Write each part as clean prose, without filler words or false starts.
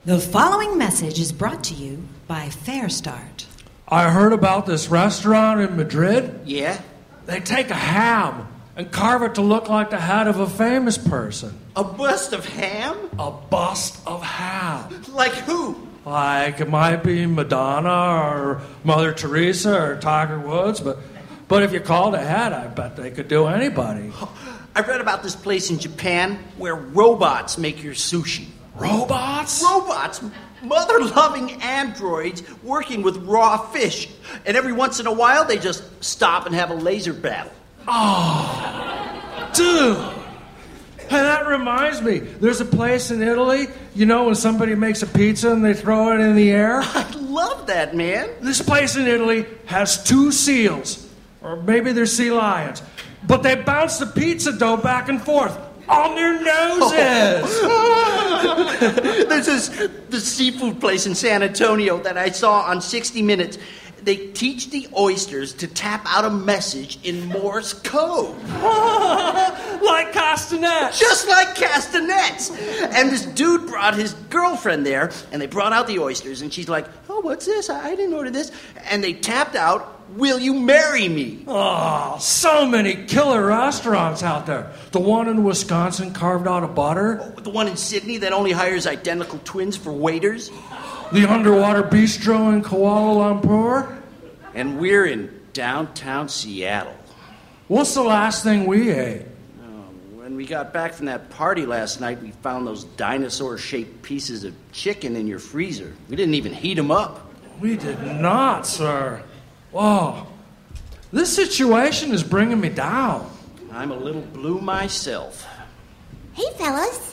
The following message is brought to you by Fair Start. I heard about this restaurant in Madrid. Yeah? They take a ham and carve it to look like the head of a famous person. A bust of ham? A bust of ham. Like who? Like, it might be Madonna or Mother Teresa or Tiger Woods, but if you called ahead, I bet they could do anybody. I read about this place in Japan where robots make your sushi. Robots? Robots? Mother-loving androids working with raw fish. And every once in a while, they just stop and have a laser battle. Oh, dude. Hey, that reminds me. There's a place in Italy, you know, when somebody makes a pizza and they throw it in the air? I love that, man. This place in Italy has 2 seals. Or maybe they're sea lions. But they bounce the pizza dough back and forth on their noses. There's this seafood place in San Antonio that I saw on 60 Minutes. They teach the oysters to tap out a message in Morse code. Like castanets. Just like castanets. And this dude brought his girlfriend there, and they brought out the oysters, and she's like, oh, what's this? I didn't order this. And they tapped out, will you marry me? Oh, so many killer restaurants out there. The one in Wisconsin carved out of butter. Oh, the one in Sydney that only hires identical twins for waiters. The underwater bistro in Kuala Lumpur. And we're in downtown Seattle. What's the last thing we ate? When we got back from that party last night, we found those dinosaur-shaped pieces of chicken in your freezer. We didn't even heat them up. We did not, sir. Whoa. This situation is bringing me down. I'm a little blue myself. Hey, fellas.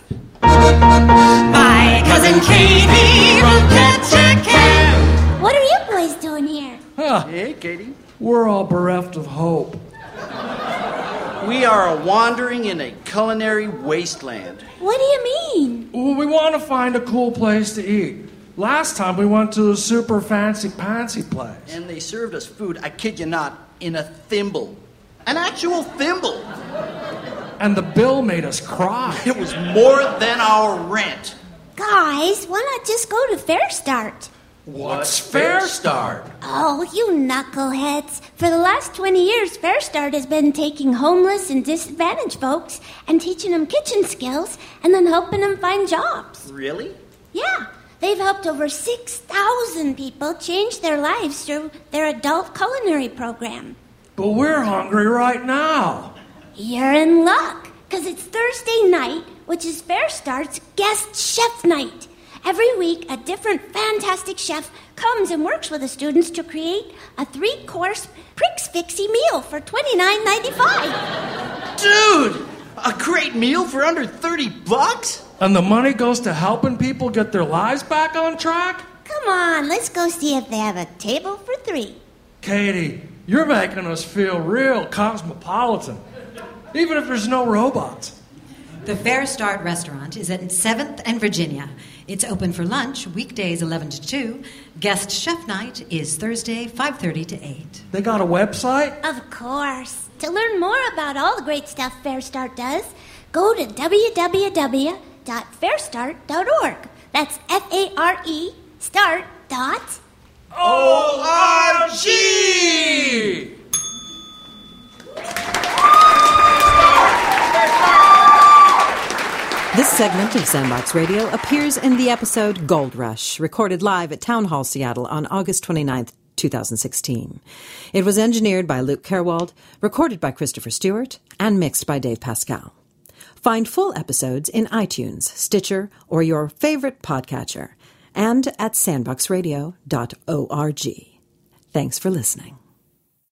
My cousin Katie from Ketchikan. What are you boys doing here? Huh. Hey, Katie. We're all bereft of hope. We are wandering in a culinary wasteland. What do you mean? Well, we want to find a cool place to eat. Last time we went to a super fancy-pantsy place. And they served us food, I kid you not, in a thimble. An actual thimble. And the bill made us cry. It was more than our rent. Guys, why not just go to Fair Start? What's Fair Start? Oh, you knuckleheads. For the last 20 years, Fair Start has been taking homeless and disadvantaged folks and teaching them kitchen skills and then helping them find jobs. Really? Yeah. They've helped over 6,000 people change their lives through their adult culinary program. But we're hungry right now. You're in luck, because it's Thursday night, which is Fair Start's guest chef night. Every week, a different fantastic chef comes and works with the students to create a 3-course Prix Fixie meal for $29.95. Dude, a great meal for under $30? And the money goes to helping people get their lives back on track? Come on, let's go see if they have a table for 3. Katie, you're making us feel real cosmopolitan, even if there's no robots. The Fair Start restaurant is at 7th and Virginia. It's open for lunch, weekdays 11 to 2. Guest chef night is Thursday, 5:30 to 8. They got a website? Of course. To learn more about all the great stuff Fair Start does, go to www.fairstart.org. That's F-A-R-E start.org. This segment of Sandbox Radio appears in the episode Gold Rush, recorded live at Town Hall Seattle on August 29th, 2016. It was engineered by Luke Kerwald, recorded by Christopher Stewart, and mixed by Dave Pascal. Find full episodes in iTunes, Stitcher, or your favorite podcatcher, and at sandboxradio.org. Thanks for listening.